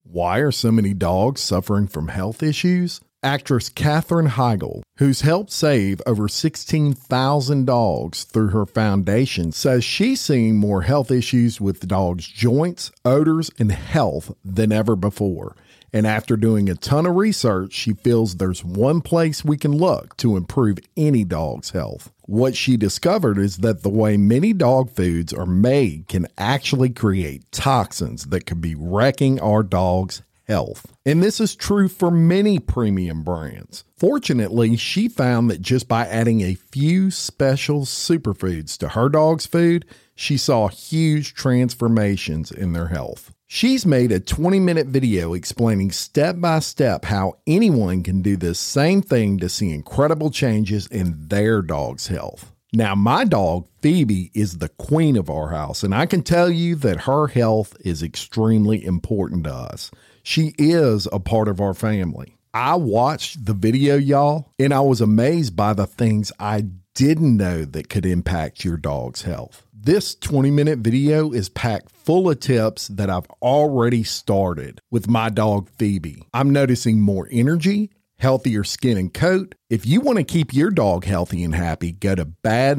Why are so many dogs suffering from health issues? Actress Katherine Heigl, who's helped save over 16,000 dogs through her foundation, says she's seeing more health issues with dogs' joints, odors, and health than ever before. And after doing a ton of research, she feels there's one place we can look to improve any dog's health. What she discovered is that the way many dog foods are made can actually create toxins that could be wrecking our dog's health. And this is true for many premium brands. Fortunately, she found that just by adding a few special superfoods to her dog's food, she saw huge transformations in their health. She's made a 20-minute video explaining step-by-step how anyone can do this same thing to see incredible changes in their dog's health. Now, my dog, Phoebe, is the queen of our house, and I can tell you that her health is extremely important to us. She is a part of our family. I watched the video, y'all, and I was amazed by the things I didn't know that could impact your dog's health. This 20-minute video is packed full of tips that I've already started with my dog, Phoebe. I'm noticing more energy, healthier skin and coat. If you want to keep your dog healthy and happy, go to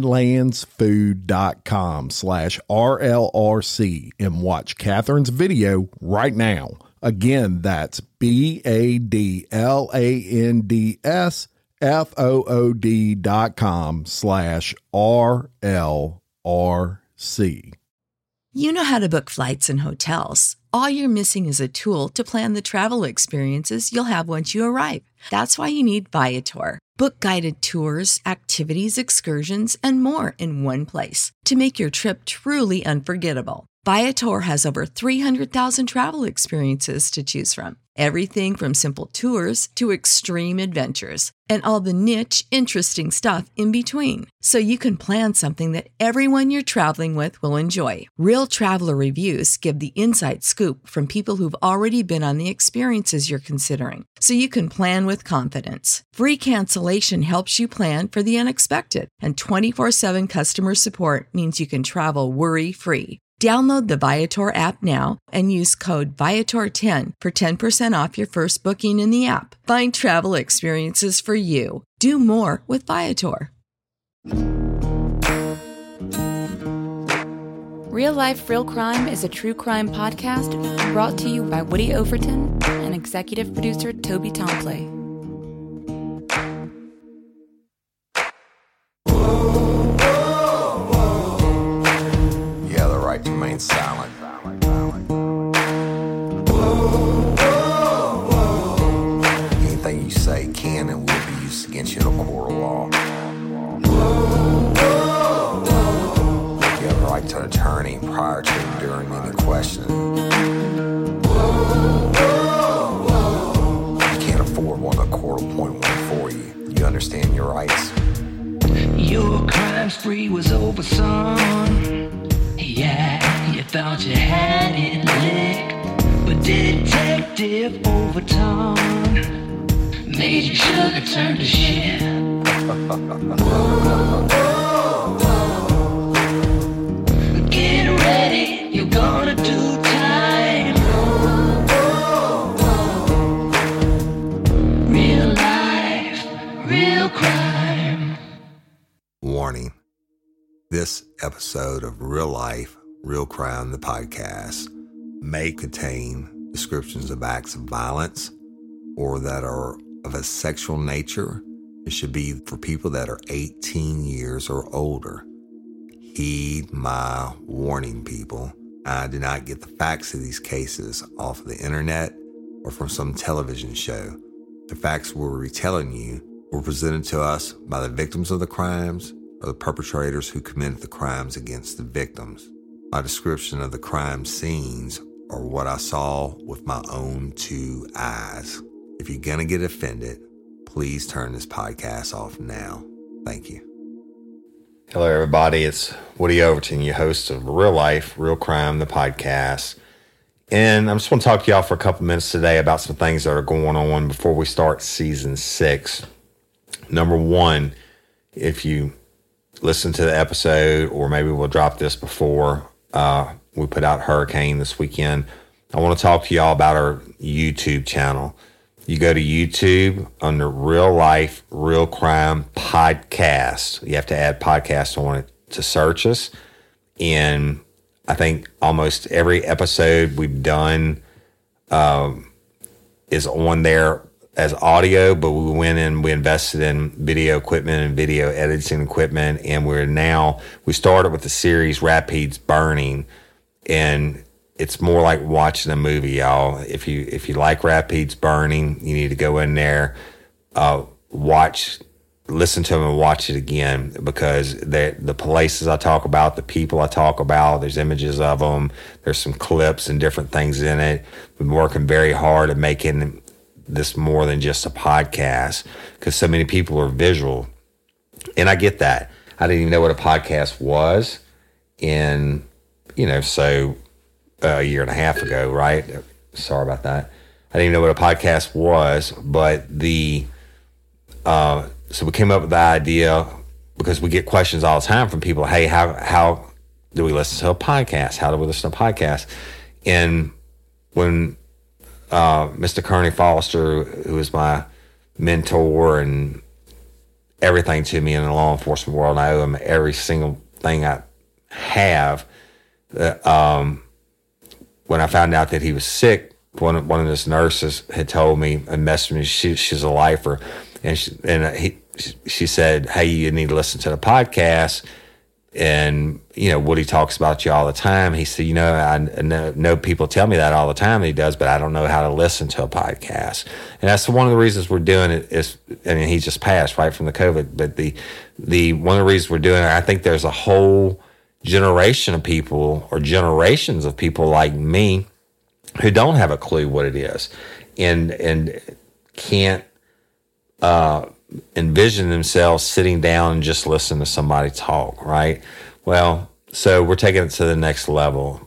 badlandsfood.com/RLRC and watch Katherine's video right now. Again, that's badlandsfood.com/RLRC. You know how to book flights and hotels. All you're missing is a tool to plan the travel experiences you'll have once you arrive. That's why you need Viator. Book guided tours, activities, excursions, and more in one place to make your trip truly unforgettable. Viator has over 300,000 travel experiences to choose from. Everything from simple tours to extreme adventures and all the niche, interesting stuff in between. So you can plan something that everyone you're traveling with will enjoy. Real traveler reviews give the inside scoop from people who've already been on the experiences you're considering. So you can plan with confidence. Free cancellation helps you plan for the unexpected. And 24/7 customer support means you can travel worry-free. Download the Viator app now and use code Viator10 for 10% off your first booking in the app. Find travel experiences for you. Do more with Viator. Real Life, Real Crime is a true crime podcast brought to you by Woody Overton and executive producer Toby Tomplay. To remain silent. Anything you say can and will be used against you in a court of law. You have a right to an attorney prior to and during any questioning. You can't afford one, the court will appoint one for you. You understand your rights? Your crime spree was over, son. Yeah, you thought you had it licked, but Detective Overton made your sugar turn to shit. Get ready, you're gonna do time. Real life, real crime. Warning. This episode of Real Life, Real Crime, the podcast, may contain descriptions of acts of violence or that are of a sexual nature. It should be for people that are 18 years or older. Heed my warning, people. I did not get the facts of these cases off of the internet or from some television show. The facts we're retelling you were presented to us by the victims of the crimes or the perpetrators who committed the crimes against the victims. My description of the crime scenes are what I saw with my own two eyes. If you're gonna get offended, please turn this podcast off now. Thank you. Hello, everybody. It's Woody Overton, your host of Real Life, Real Crime, the podcast. And I just want to talk to y'all for a couple minutes today about some things that are going on before we start season 6. Number one, if you listen to the episode, or maybe we'll drop this before we put out Hurricane this weekend, I want to talk to y'all about our YouTube channel. You go to YouTube under Real Life, Real Crime Podcast. You have to add podcast on it to search us. And I think almost every episode we've done is on there as audio, but we went in, we invested in video equipment and video editing equipment. And we started with the series Rapides Burning. And it's more like watching a movie, y'all. If you like Rapides Burning, you need to go in there, listen to them and watch it again, because the places I talk about, the people I talk about, there's images of them, there's some clips and different things in it. We've been working very hard at making this more than just a podcast, because so many people are visual. And I get that. I didn't even know what a podcast was a year and a half ago, right? Sorry about that. I didn't even know what a podcast was, but so we came up with the idea, because we get questions all the time from people. Hey, how do we listen to a podcast? How do we listen to a podcast? And when Mr. Kearney Foster, who is my mentor and everything to me in the law enforcement world, I owe him every single thing I have. When I found out that he was sick, one of his nurses had told me and messaged me. She's a lifer, and she said, "Hey, you need to listen to the podcast." And Woody talks about you all the time. He said, I know people tell me that all the time that he does, but I don't know how to listen to a podcast. And that's one of the reasons we're doing it. He just passed right from the COVID, but the one of the reasons we're doing it, I think there's a whole generation of people, or generations of people like me, who don't have a clue what it is, and can't envision themselves sitting down and just listen to somebody talk, right? Well, so we're taking it to the next level.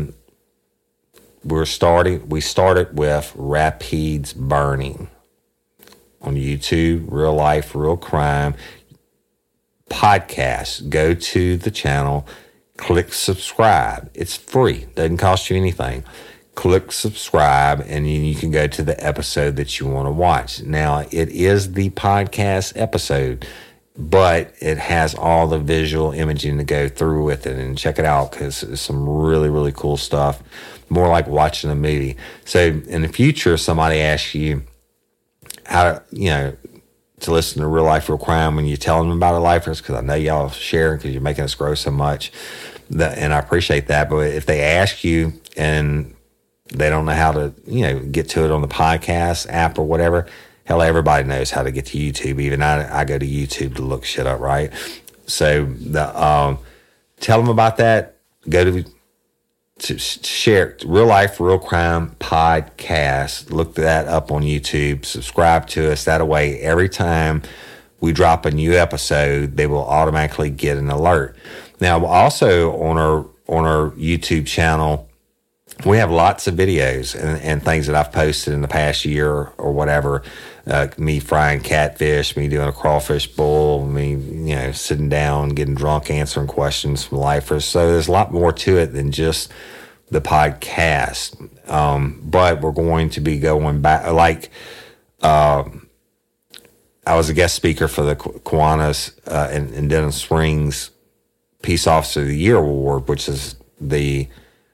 We started with Rapides Burning on YouTube, Real Life, Real Crime Podcast. Go to the channel, click subscribe. It's free, doesn't cost you anything. Click subscribe, and you can go to the episode that you want to watch. Now, it is the podcast episode, but it has all the visual imaging to go through with it, and check it out, because it's some really, really cool stuff, more like watching a movie. So in the future, somebody asks you how to listen to Real Life, Real Crime when you tell them about our lifers, because I know y'all sharing, because you're making us grow so much, and I appreciate that. But if they ask you and they don't know how to, get to it on the podcast app or whatever, hell, everybody knows how to get to YouTube. Even I go to YouTube to look shit up, right? So tell them about that. Go to share Real Life, Real Crime Podcast. Look that up on YouTube. Subscribe to us. That way, every time we drop a new episode, they will automatically get an alert. Now, also on our YouTube channel, we have lots of videos and things that I've posted in the past year or whatever. Me frying catfish, me doing a crawfish boil, me, sitting down, getting drunk, answering questions from lifers. So there's a lot more to it than just the podcast. But we're going to be going back, I was a guest speaker for the Kiwanis in Denham Springs Peace Officer of the Year Award, which is the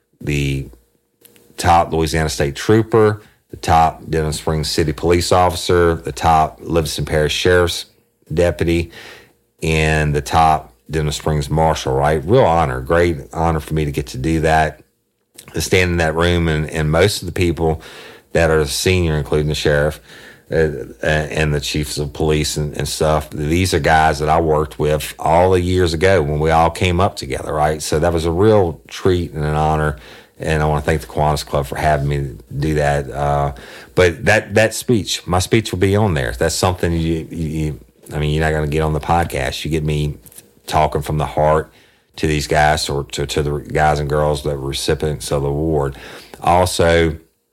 top Louisiana State Trooper, the top Denham Springs City Police Officer, the top Livingston Parish Sheriff's Deputy, and the top Denham Springs Marshal, right? Real honor, great honor for me to get to do that, to stand in that room, and most of the people that are senior, including the sheriff and the chiefs of police and stuff, these are guys that I worked with all the years ago when we all came up together, right? So that was a real treat and an honor. And I want to thank the Kiwanis Club for having me do that. But that speech, my speech will be on there. That's something you're not going to get on the podcast. You get me talking from the heart to these guys, or to the guys and girls that were recipients of the award. Also,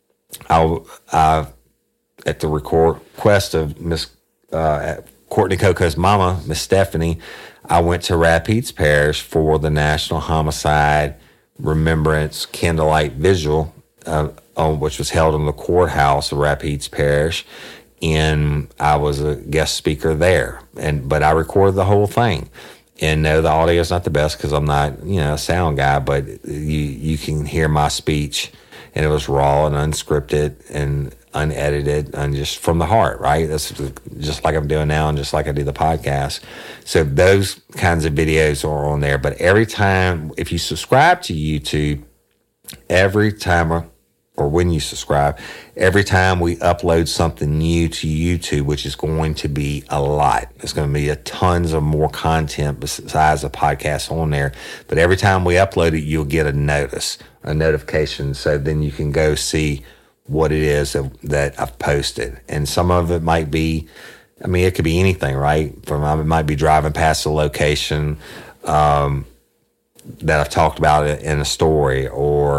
at the request of Miss Courtney Coco's mama, Miss Stephanie, I went to Rapides Parish for the National Homicide Remembrance Candlelight Vigil which was held in the courthouse of Rapides Parish, and I was a guest speaker there. But I recorded the whole thing. And no, the audio is not the best because I'm not, a sound guy, but you can hear my speech, and it was raw and unscripted and unedited and just from the heart, right? That's just like I'm doing now and just like I do the podcast. So those kinds of videos are on there. But every time, if you subscribe to YouTube, every time or when you subscribe, every time we upload something new to YouTube, which is going to be a lot, there's going to be tons of more content besides the podcast on there. But every time we upload it, you'll get a notification. So then you can go see what it is that I've posted. And some of it might be, it could be anything, right? It might be driving past a location that I've talked about in a story,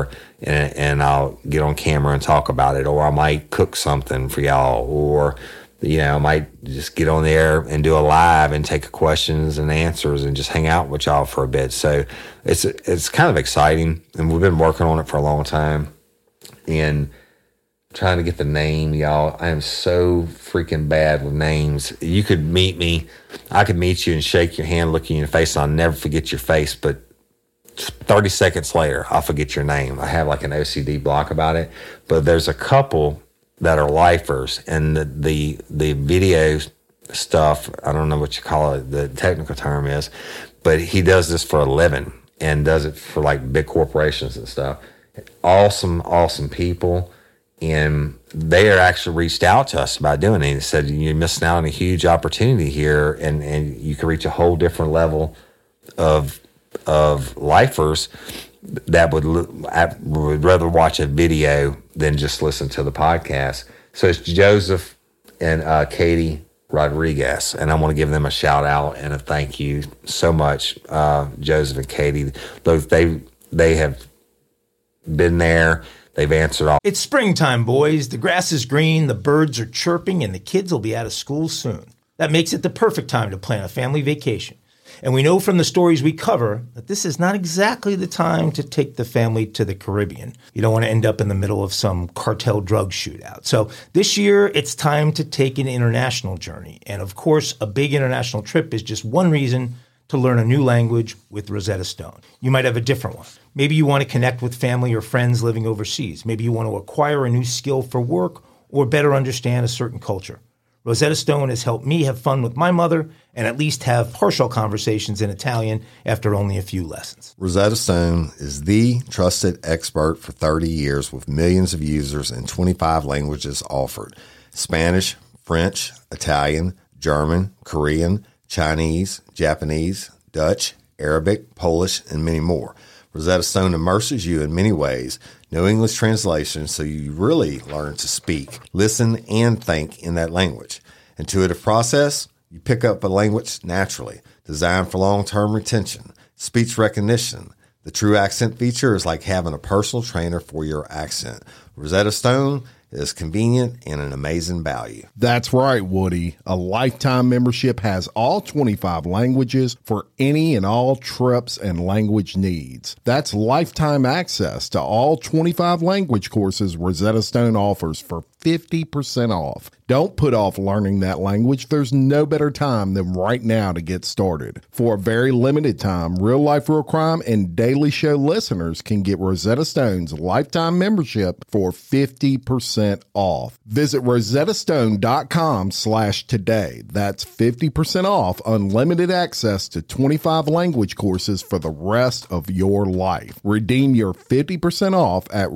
and I'll get on camera and talk about it, or I might cook something for y'all, or I might just get on there and do a live and take questions and answers and just hang out with y'all for a bit. So it's kind of exciting, and we've been working on it for a long time and trying to get the name, y'all. I am so freaking bad with names. You could meet me, I could meet you and shake your hand, look you in the face, and I'll never forget your face, but 30 seconds later, I'll forget your name. I have like an OCD block about it. But there's a couple that are lifers, and the video stuff, I don't know what you call it, the technical term is, but he does this for a living and does it for like big corporations and stuff. Awesome people. And they are actually reached out to us about doing it. They said, you're missing out on a huge opportunity here, and you can reach a whole different level of lifers that would rather watch a video than just listen to the podcast. So it's Joseph and Katie Rodriguez, and I want to give them a shout out and a thank you so much, Joseph and Katie. They have been there. They've answered all. It's springtime, boys. The grass is green, the birds are chirping, and the kids will be out of school soon. That makes it the perfect time to plan a family vacation. And we know from the stories we cover that this is not exactly the time to take the family to the Caribbean. You don't want to end up in the middle of some cartel drug shootout. So this year, it's time to take an international journey. And of course, a big international trip is just one reason to learn a new language with Rosetta Stone. You might have a different one. Maybe you want to connect with family or friends living overseas. Maybe you want to acquire a new skill for work or better understand a certain culture. Rosetta Stone has helped me have fun with my mother and at least have partial conversations in Italian after only a few lessons. Rosetta Stone is the trusted expert for 30 years with millions of users in 25 languages offered: Spanish, French, Italian, German, Korean, Chinese, Japanese, Dutch, Arabic, Polish, and many more. Rosetta Stone immerses you in many ways. No English translation, so you really learn to speak, listen, and think in that language. Intuitive process, you pick up a language naturally. Designed for long-term retention. Speech recognition. The True Accent feature is like having a personal trainer for your accent. Rosetta Stone is convenient and an amazing value. That's right, Woody. A lifetime membership has all 25 languages for any and all trips and language needs. That's lifetime access to all 25 language courses Rosetta Stone offers for 50% off. Don't put off learning that language. There's no better time than right now to get started. For a very limited time, Real Life, Real Crime and Daily Show listeners can get Rosetta Stone's lifetime membership for 50% off. Visit rosettastone.com/today. That's 50% off unlimited access to 25 language courses for the rest of your life. Redeem your 50% off at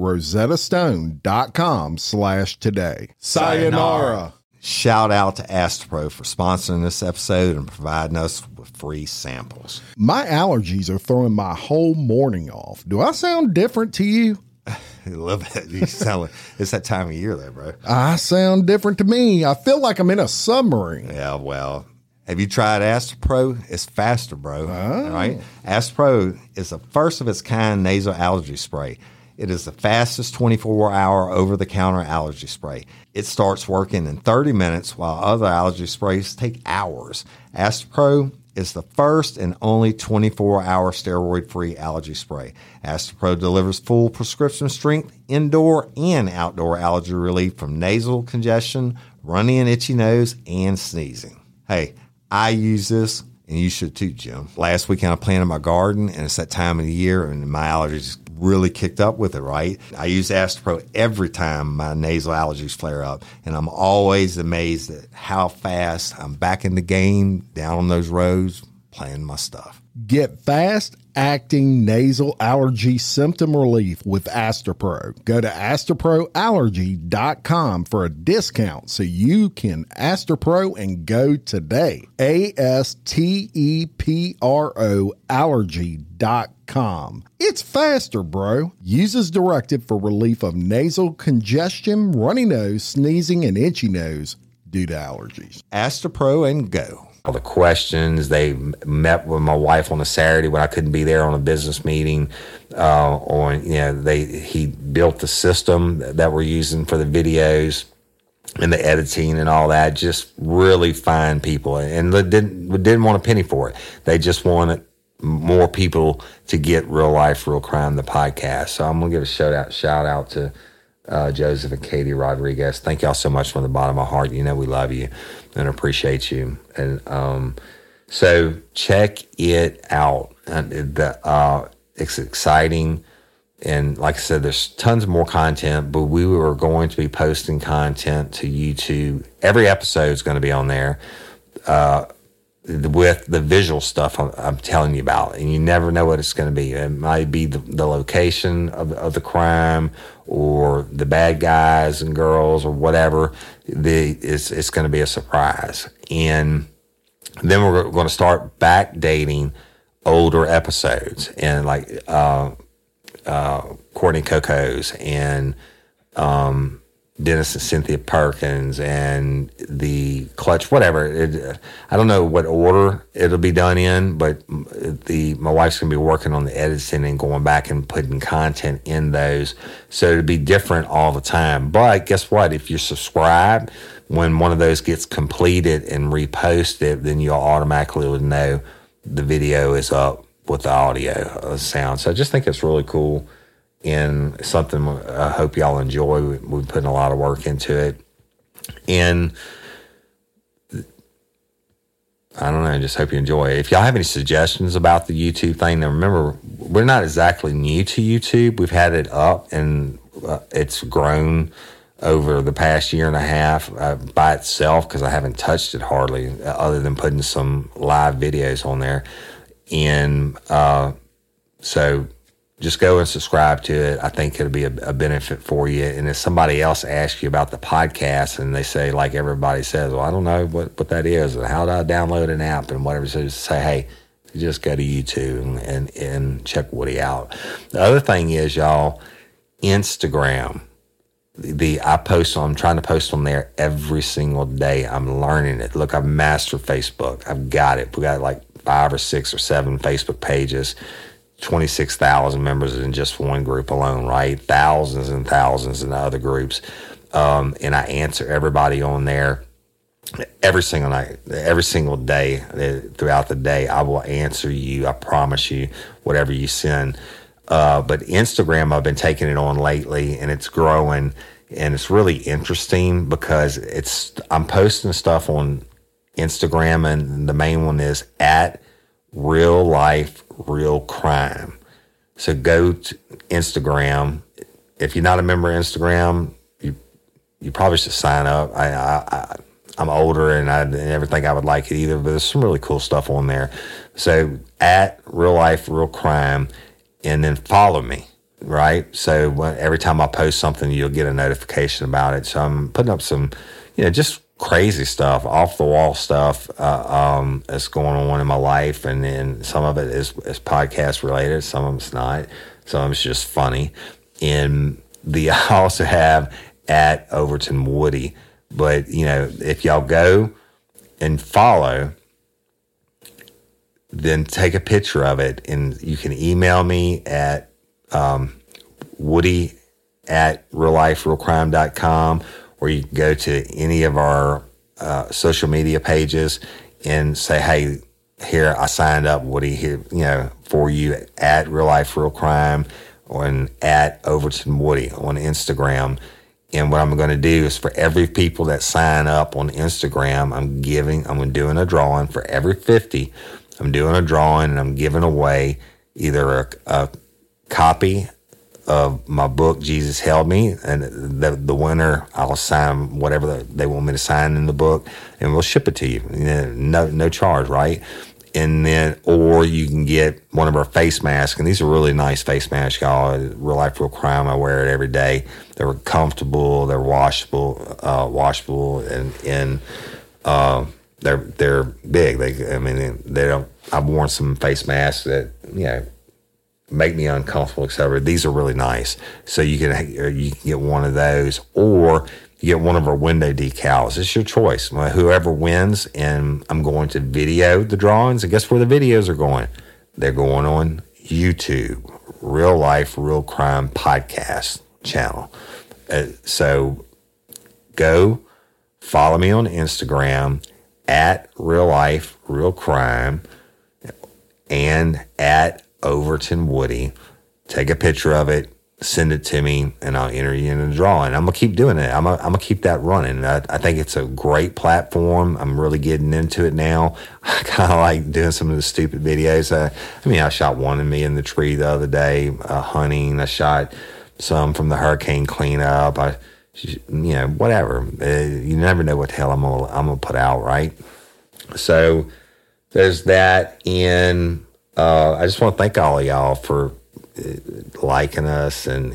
rosettastone.com/today. Sayonara. Shout out to Astropro for sponsoring this episode and providing us with free samples. My allergies are throwing my whole morning off. Do I sound different to you? I love it. You sound like it's that time of year there, bro. I sound different to me. I feel like I'm in a submarine. Yeah, well, have you tried Astropro? It's faster, bro. All right. Astropro is the first of its kind nasal allergy spray. It is the fastest 24-hour over-the-counter allergy spray. It starts working in 30 minutes while other allergy sprays take hours. Astropro is the first and only 24-hour steroid-free allergy spray. Astepro delivers full prescription strength, indoor and outdoor allergy relief from nasal congestion, runny and itchy nose, and sneezing. Hey, I use this, and you should too, Jim. Last weekend I planted my garden, and it's that time of the year, and my allergies really kicked up with it, right? I use Astepro every time my nasal allergies flare up, and I'm always amazed at how fast I'm back in the game, down on those roads, playing my stuff. Get fast-acting nasal allergy symptom relief with Astepro. Go to AsteproAllergy.com for a discount so you can Astepro and go today. ASTEPRO allergy.com. It's faster, bro. Use as directed for relief of nasal congestion, runny nose, sneezing, and itchy nose due to allergies. Astepro and go. All the questions. They met with my wife on a Saturday when I couldn't be there on a business meeting. He built the system that we're using for the videos and the editing and all that. Just really fine people, and they didn't want a penny for it. They just wanted more people to get Real Life, Real Crime, the podcast. So I'm gonna give a shout out to Joseph and Katie Rodriguez. Thank y'all so much from the bottom of my heart. You know we love you and appreciate you. And so check it out. It's exciting. And like I said, there's tons more content, but we were going to be posting content to YouTube. Every episode is going to be on there with the visual stuff I'm telling you about. And you never know what it's going to be. It might be the location of the crime or the bad guys and girls or whatever. It's going to be a surprise. And then we're going to start backdating older episodes, and like Courtney Coco's and Dennis and Cynthia Perkins and the Clutch, whatever. I don't know what order it'll be done in, but my wife's going to be working on the editing and going back and putting content in those. So it'll be different all the time. But guess what? If you're subscribed, when one of those gets completed and reposted, then you'll automatically would know the video is up with the audio sound. So I just think it's really cool. And something I hope y'all enjoy. We've put a lot of work into it. And I don't know, just hope you enjoy it. If y'all have any suggestions about the YouTube thing, now remember, we're not exactly new to YouTube. We've had it up, and it's grown over the past year and a half by itself, because I haven't touched it hardly, other than putting some live videos on there. And so just go and subscribe to it. I think it'll be a benefit for you. And if somebody else asks you about the podcast and they say, like everybody says, well, I don't know what that is, or how do I download an app and whatever, so just say, hey, just go to YouTube and check Woody out. The other thing is, y'all, Instagram. I'm trying to post on there every single day. I'm learning it. Look, I've mastered Facebook. I've got it. We got like 5 or 6 or 7 Facebook pages. 26,000 members in just one group alone, right? Thousands and thousands in other groups. And I answer everybody on there every single night, every single day throughout the day. I will answer you. I promise you, whatever you send. But Instagram, I've been taking it on lately, and it's growing, and it's really interesting because I'm posting stuff on Instagram, and the main one is at Real Life, Real Crime. So go to Instagram. If you're not a member of Instagram, you probably should sign up. I'm older, and I never think I would like it either, but there's some really cool stuff on there. So at Real Life, Real Crime, and then follow me, right? So every time I post something, you'll get a notification about it. So I'm putting up some, just crazy stuff, off the wall stuff that's going on in my life, and then some of it is podcast related, some of it's not, some of it's just funny. And I also have at Overton Woody, but if y'all go and follow, then take a picture of it, and you can email me at woody@realliferealcrime.com, or you can go to any of our social media pages and say, hey, here I signed up, Woody, here, for you at Real Life Real Crime and at Overton Woody on Instagram. And what I'm going to do is for every people that sign up on Instagram, I'm doing a drawing for every 50. I'm doing a drawing and I'm giving away either a copy of my book, Jesus Held Me, and the winner, I'll sign whatever they want me to sign in the book, and we'll ship it to you. No charge, right? And then, or you can get one of our face masks, and these are really nice face masks, y'all. Real Life, Real Crime. I wear it every day. They're comfortable. They're washable, and they're big. They don't. I've worn some face masks that make me uncomfortable, etc. These are really nice. So you can get one of those, or you get one of our window decals. It's your choice. Whoever wins, and I'm going to video the drawings. And guess where the videos are going? They're going on YouTube, Real Life, Real Crime podcast channel. So go follow me on Instagram at Real Life, Real Crime, and at Overton Woody. Take a picture of it, send it to me, and I'll enter you in a drawing. I'm gonna keep doing it. I'm gonna keep that running. I think it's a great platform. I'm really getting into it now. I kind of like doing some of the stupid videos. I shot one of me in the tree the other day, hunting. I shot some from the hurricane cleanup. Whatever. You never know what the hell I'm gonna put out, right? So there's that. And I just want to thank all of y'all for liking us and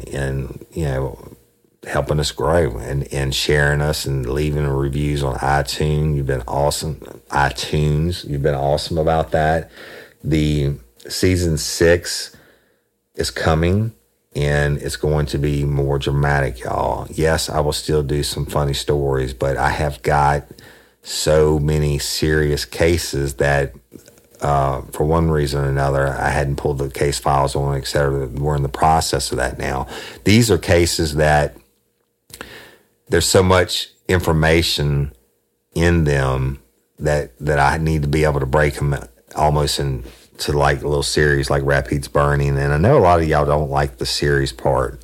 helping us grow and sharing us and leaving reviews on iTunes. You've been awesome. You've been awesome about that. The season 6 is coming, and it's going to be more dramatic, y'all. Yes, I will still do some funny stories, but I have got so many serious cases that for one reason or another, I hadn't pulled the case files on, et cetera. We're in the process of that now. These are cases that there's so much information in them that I need to be able to break them almost into like a little series, like Rapids Burning. And I know a lot of y'all don't like the series part,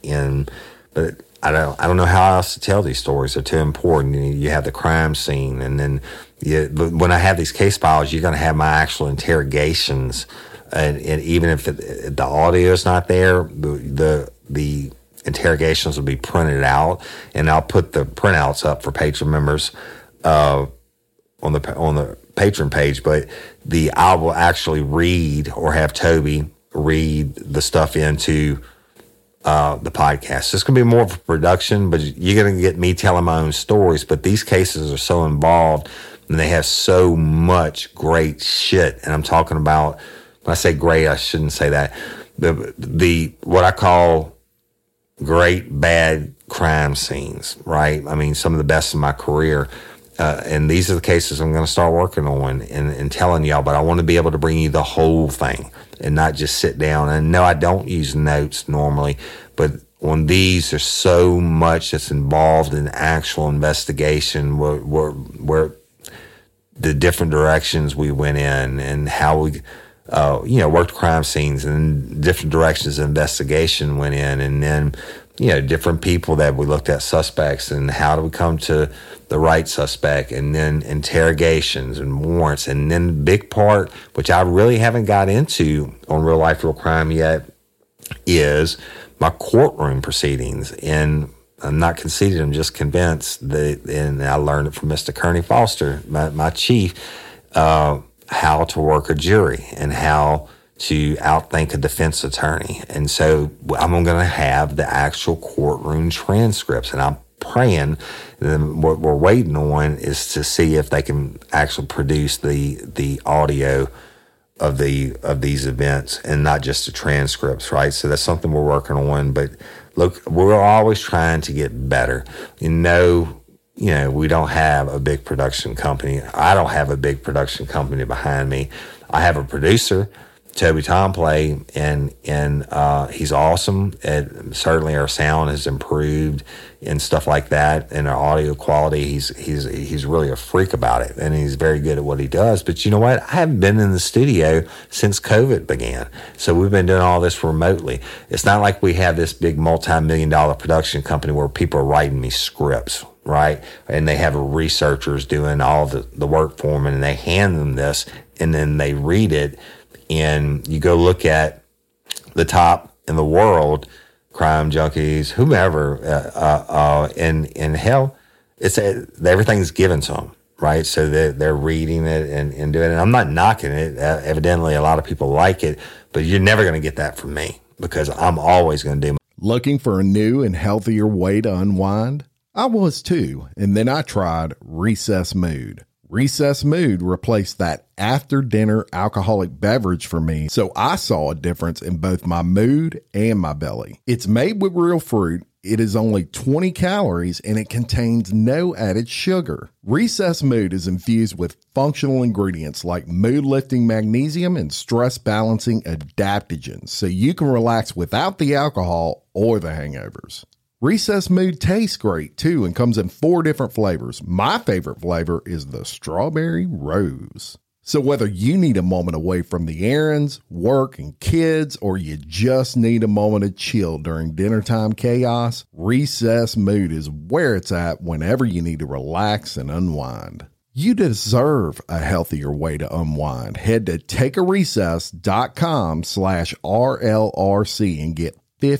but I don't know how else to tell these stories. They're too important. You have the crime scene, and then but when I have these case files, you're going to have my actual interrogations, and even if the audio is not there, the interrogations will be printed out, and I'll put the printouts up for patron members on the patron page. But I will actually read or have Toby read the stuff into the podcast. It's going to be more of a production, but you're going to get me telling my own stories. But these cases are so involved, and they have so much great shit. And I'm talking about, when I say great, I shouldn't say that. The what I call great bad crime scenes, right? I mean, some of the best in my career. And these are the cases I'm going to start working on and telling y'all, but I want to be able to bring you the whole thing and not just sit down. And no, I don't use notes normally, but on these, there's so much that's involved in actual investigation where the different directions we went in and how we, worked crime scenes and different directions the investigation went in. And then, different people that we looked at, suspects, and how do we come to the right suspect, and then interrogations and warrants. And then the big part, which I really haven't got into on Real Life, Real Crime yet, is my courtroom proceedings. And I'm not conceited, I'm just convinced and I learned it from Mr. Kearney Foster, my chief, how to work a jury and how to outthink a defense attorney. And so I'm going to have the actual courtroom transcripts, and I'm praying. And what we're waiting on is to see if they can actually produce the audio of these events and not just the transcripts, right? So that's something we're working on. But look, we're always trying to get better. We don't have a big production company. I don't have a big production company behind me. I have a producer Toby Tomplay, and he's awesome. Certainly our sound has improved and stuff like that, and our audio quality. He's really a freak about it, and he's very good at what he does. But you know what? I haven't been in the studio since COVID began, so we've been doing all this remotely. It's not like we have this big multi-million-dollar production company where people are writing me scripts, right? And they have researchers doing all the work for them, and they hand them this, and then they read it. And you go look at the top in the world, crime junkies, whomever, and hell, it's everything's given to them, right? So they're reading it and doing it. I'm not knocking it. Evidently, a lot of people like it, but you're never going to get that from me because I'm always going to do. Looking for a new and healthier way to unwind? I was too, and then I tried Recess Mood. Recess Mood replaced that after-dinner alcoholic beverage for me, so I saw a difference in both my mood and my belly. It's made with real fruit, it is only 20 calories, and it contains no added sugar. Recess Mood is infused with functional ingredients like mood-lifting magnesium and stress-balancing adaptogens, so you can relax without the alcohol or the hangovers. Recess Mood tastes great too and comes in 4 different flavors. My favorite flavor is the strawberry rose. So whether you need a moment away from the errands, work, and kids, or you just need a moment of chill during dinner time chaos, Recess Mood is where it's at whenever you need to relax and unwind. You deserve a healthier way to unwind. Head to takearecess.com/RLRC and get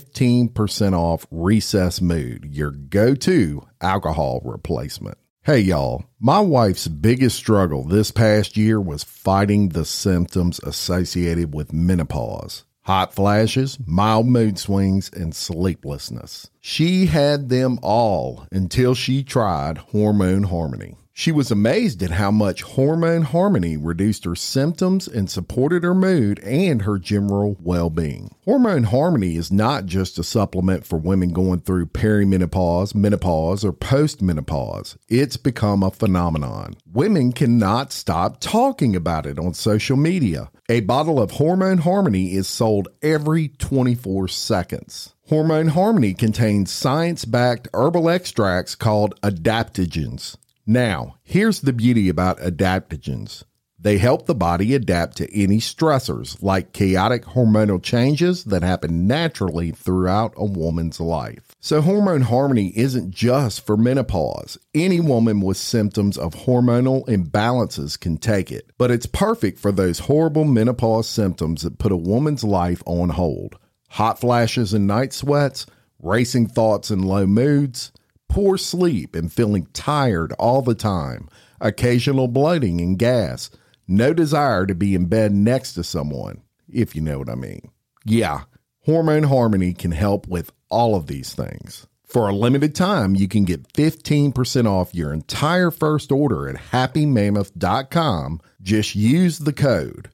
15% off Recess Mood, your go-to alcohol replacement. Hey y'all, my wife's biggest struggle this past year was fighting the symptoms associated with menopause. Hot flashes, mild mood swings, and sleeplessness. She had them all until she tried Hormone Harmony. She was amazed at how much Hormone Harmony reduced her symptoms and supported her mood and her general well-being. Hormone Harmony is not just a supplement for women going through perimenopause, menopause, or postmenopause. It's become a phenomenon. Women cannot stop talking about it on social media. A bottle of Hormone Harmony is sold every 24 seconds. Hormone Harmony contains science-backed herbal extracts called adaptogens. Now, here's the beauty about adaptogens. They help the body adapt to any stressors, like chaotic hormonal changes that happen naturally throughout a woman's life. So Hormone Harmony isn't just for menopause. Any woman with symptoms of hormonal imbalances can take it, but it's perfect for those horrible menopause symptoms that put a woman's life on hold. Hot flashes and night sweats, racing thoughts and low moods, poor sleep and feeling tired all the time, occasional bloating and gas, no desire to be in bed next to someone, if you know what I mean. Yeah, Hormone Harmony can help with all of these things. For a limited time, you can get 15% off your entire first order at happymammoth.com. Just use the code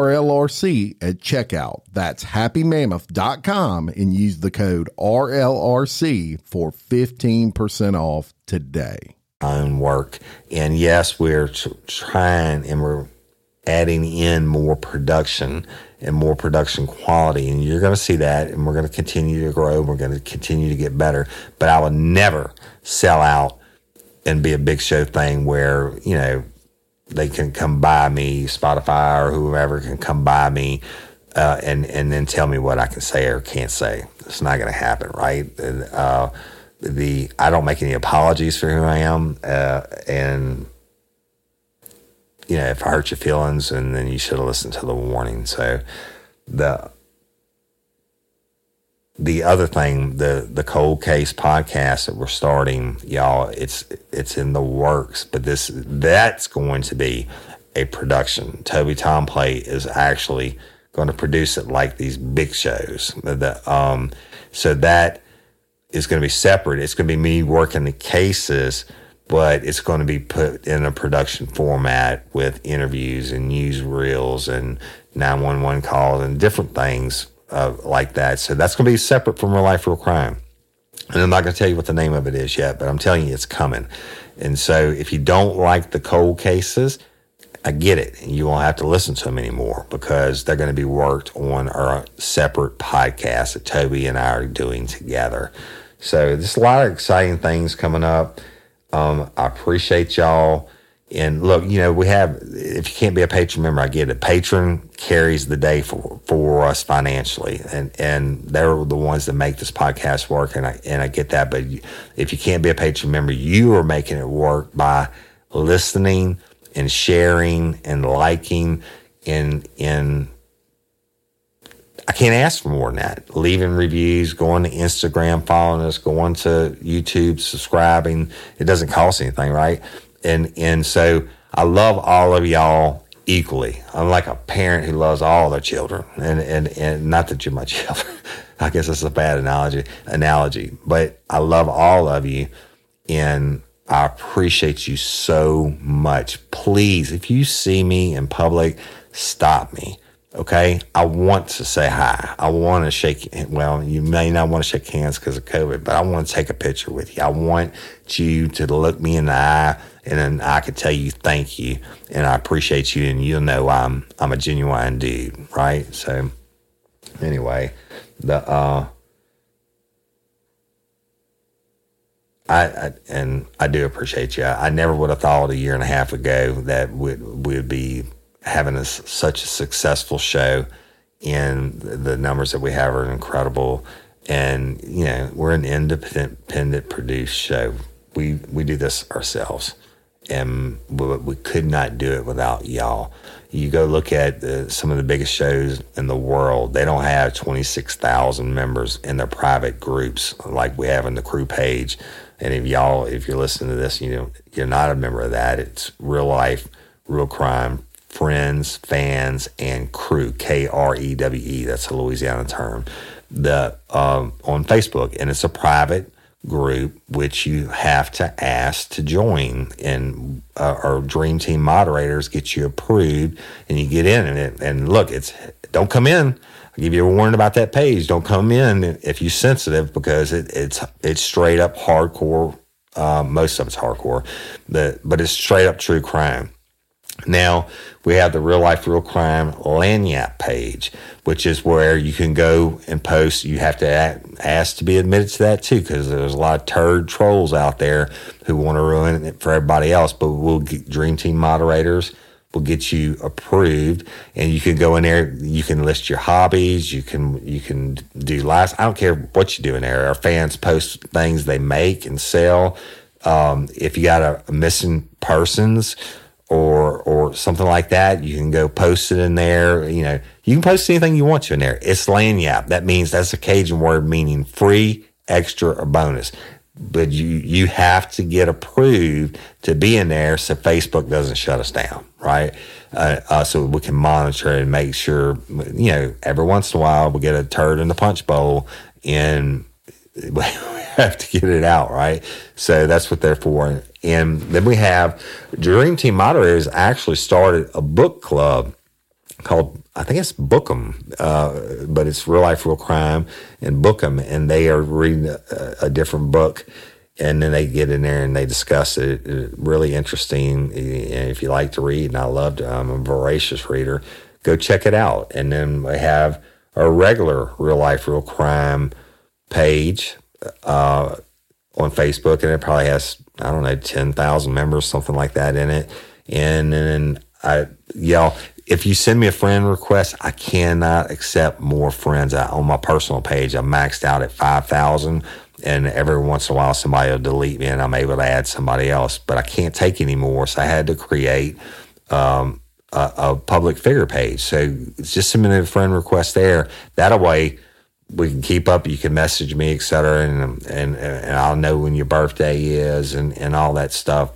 RLRC at checkout. That's happymammoth.com and use the code RLRC for 15% off today. Own work. And yes, we're trying and we're adding in more production and more production quality. And you're going to see that, and we're going to continue to grow. We're going to continue to get better. But I will never sell out and be a big show thing where, you know, they can come by me, Spotify or whoever can come by me and then tell me what I can say or can't say. It's not going to happen, right? And, I don't make any apologies for who I am, and you know, if I hurt your feelings, and then you should have listened to the warning. So the other thing, the Cold Case podcast that we're starting, y'all, it's in the works, but that's going to be a production. Toby Tomplay is actually going to produce it like these big shows. So that is going to be separate. It's going to be me working the cases, but it's going to be put in a production format with interviews and newsreels and 911 calls and different things like that. So that's going to be separate from Real Life, Real Crime. And I'm not going to tell you what the name of it is yet, but I'm telling you it's coming. And so if you don't like the cold cases, I get it. And you won't have to listen to them anymore because they're going to be worked on our separate podcast that Toby and I are doing together. So there's a lot of exciting things coming up. I appreciate y'all. And look, we have, if you can't be a patron member, I get it. Patron carries the day for us financially. And they're the ones that make this podcast work. And I get that. But if you can't be a patron member, you are making it work by listening and sharing and liking and I can't ask for more than that. Leaving reviews, going to Instagram, following us, going to YouTube, subscribing. It doesn't cost anything, right? And so I love all of y'all equally. I'm like a parent who loves all their children. And not that you're my children. I guess that's a bad analogy. But I love all of you. And I appreciate you so much. Please, if you see me in public, stop me. Okay? I want to say hi. I want to shake, well, you may not want to shake hands because of COVID, but I want to take a picture with you. I want you to look me in the eye and then I could tell you thank you and I appreciate you and you'll know I'm a genuine dude, right? So anyway, I do appreciate you. I never would have thought a year and a half ago that we'd be having such a successful show, and the numbers that we have are incredible. And we're an independent produced show. We do this ourselves, and we could not do it without y'all. You go look at some of the biggest shows in the world. They don't have 26,000 members in their private groups like we have in the crew page. And if you're listening to this, you're not a member of that. It's Real Life, Real Crime, Friends, Fans, and Crew, KREWE. That's a Louisiana term. On Facebook, and it's a private group which you have to ask to join, and our Dream Team moderators get you approved, and you get in it. And look, don't come in. I'll give you a warning about that page. Don't come in if you're sensitive because it's straight up hardcore. Most of it's hardcore, but it's straight up true crime. Now, we have the Real Life, Real Crime Lagniappe page, which is where you can go and post. You have to ask to be admitted to that, too, because there's a lot of turd trolls out there who want to ruin it for everybody else. But we'll get Dream Team moderators. We'll get you approved, and you can go in there. You can list your hobbies. You can do lives. I don't care what you do in there. Our fans post things they make and sell. If you got a missing persons or something like that, you can go post it in there. You can post anything you want to in there. It's lagniappe. That means that's a Cajun word meaning free, extra, or bonus. But you have to get approved to be in there so Facebook doesn't shut us down, right? So we can monitor and make sure, every once in a while we get a turd in the punch bowl and we have to get it out, right? So that's what they're for. And then we have Dream Team moderators actually started a book club called, I think it's Book 'em, but it's Real Life, Real Crime and Book 'em, and they are reading a different book, and then they get in there and they discuss it. Really interesting. And if you like to read, and I'm a voracious reader, go check it out. And then we have a regular Real Life, Real Crime page on Facebook, and it probably has, 10,000 members, something like that in it. And then if you send me a friend request, I cannot accept more friends. On my personal page, I'm maxed out at 5,000, and every once in a while somebody will delete me and I'm able to add somebody else, but I can't take any more, so I had to create a public figure page. So it's just submit a friend request there. That way we can keep up. You can message me, et cetera, and I'll know when your birthday is and all that stuff.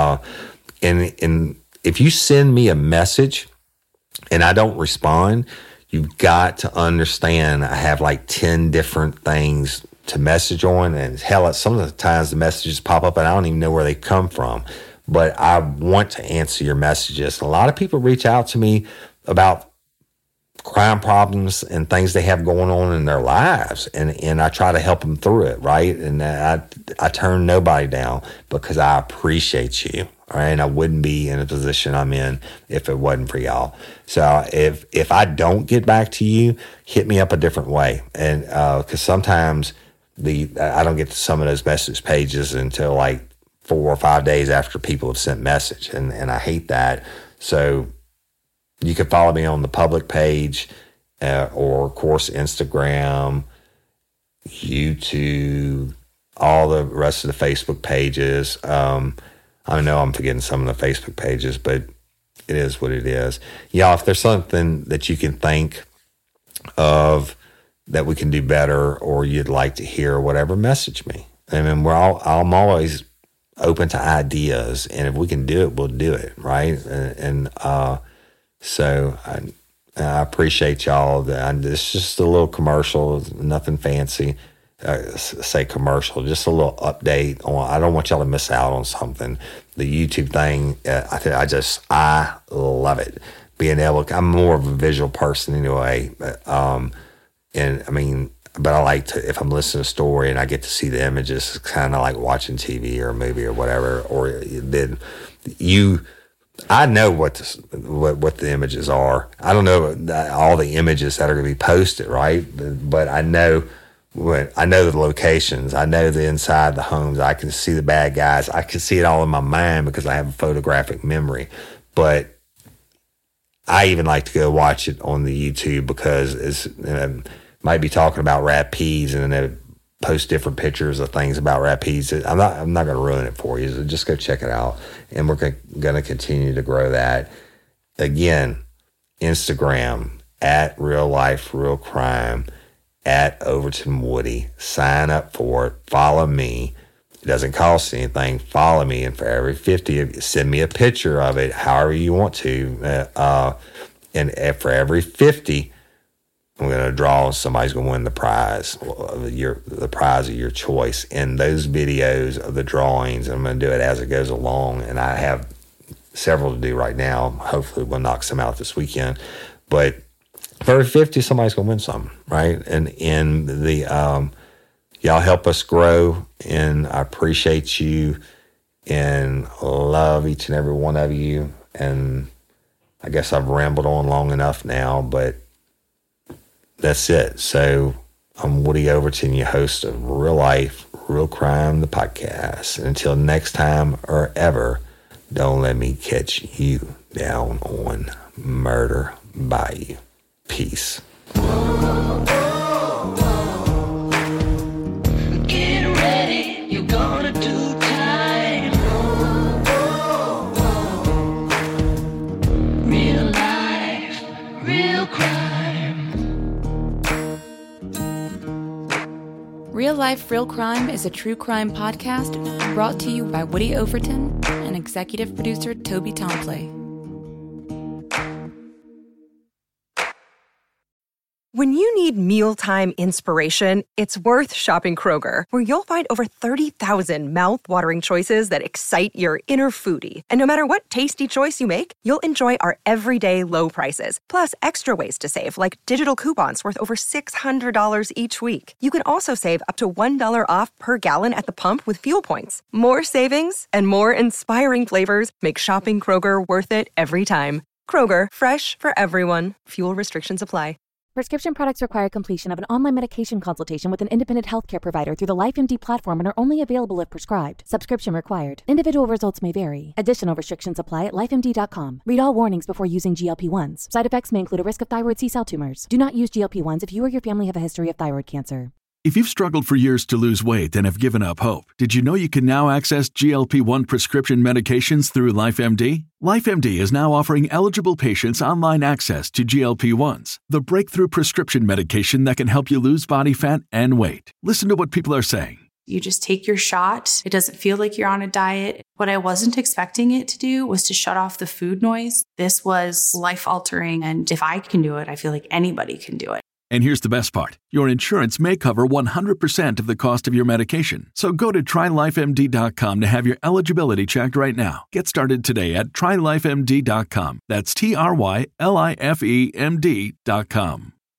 And if you send me a message and I don't respond, you've got to understand I have like 10 different things to message on, and hell, some of the times the messages pop up and I don't even know where they come from. But I want to answer your messages. A lot of people reach out to me about crime problems and things they have going on in their lives, and I try to help them through it, right? And I turn nobody down because I appreciate you. All right. And I wouldn't be in the position I'm in if it wasn't for y'all. So if I don't get back to you, hit me up a different way. And because sometimes I don't get to some of those message pages until like 4 or 5 days after people have sent message. And I hate that. So you can follow me on the public page or, of course, Instagram, YouTube, all the rest of the Facebook pages. I know I'm forgetting some of the Facebook pages, but it is what it is. Y'all, if there's something that you can think of that we can do better or you'd like to hear, whatever, message me. I mean, I'm always open to ideas, and if we can do it, we'll do it, right? So I appreciate y'all. It's just a little commercial, nothing fancy. Say commercial, just a little update on. I don't want y'all to miss out on something. The YouTube thing, I love it. Being able, I'm more of a visual person anyway, and I mean, but I like to, if I'm listening to a story and I get to see the images, it's kind of like watching TV or a movie or whatever. Or then I know what the images are. I don't know all the images that are going to be posted, right? But I know the locations. I know the inside the homes. I can see the bad guys. I can see it all in my mind because I have a photographic memory. But I even like to go watch it on the YouTube because it's might be talking about rapedes and then they post different pictures of things about rapedes. I'm not going to ruin it for you. So just go check it out, and we're going to continue to grow that. Again, Instagram at Real Life Real Crime, at Overton Woody. Sign up for it. Follow me. It doesn't cost anything. Follow me, and for every 50, send me a picture of it, however you want to. And for every 50, I'm going to draw, and somebody's going to win the prize, the prize of your choice. And those videos of the drawings, I'm going to do it as it goes along. And I have several to do right now. Hopefully we'll knock some out this weekend. But for every 50, somebody's going to win something, right? And y'all help us grow, and I appreciate you and love each and every one of you. And I guess I've rambled on long enough now, but that's it. So I'm Woody Overton, your host of Real Life, Real Crime, the podcast. And until next time or ever, don't let me catch you down on Murder Bayou. Peace. Get ready, you're gonna do time. Real life, real crime. Real Life, Real Crime is a true crime podcast brought to you by Woody Overton and executive producer Toby Tomplay. When you need mealtime inspiration, it's worth shopping Kroger, where you'll find over 30,000 mouth-watering choices that excite your inner foodie. And no matter what tasty choice you make, you'll enjoy our everyday low prices, plus extra ways to save, like digital coupons worth over $600 each week. You can also save up to $1 off per gallon at the pump with fuel points. More savings and more inspiring flavors make shopping Kroger worth it every time. Kroger, fresh for everyone. Fuel restrictions apply. Prescription products require completion of an online medication consultation with an independent healthcare provider through the LifeMD platform and are only available if prescribed. Subscription required. Individual results may vary. Additional restrictions apply at lifemd.com. Read all warnings before using GLP-1s. Side effects may include a risk of thyroid C-cell tumors. Do not use GLP-1s if you or your family have a history of thyroid cancer. If you've struggled for years to lose weight and have given up hope, did you know you can now access GLP-1 prescription medications through LifeMD? LifeMD is now offering eligible patients online access to GLP-1s, the breakthrough prescription medication that can help you lose body fat and weight. Listen to what people are saying. You just take your shot. It doesn't feel like you're on a diet. What I wasn't expecting it to do was to shut off the food noise. This was life-altering, and if I can do it, I feel like anybody can do it. And here's the best part. Your insurance may cover 100% of the cost of your medication. So go to TryLifeMD.com to have your eligibility checked right now. Get started today at TryLifeMD.com. That's TryLifeMD.com.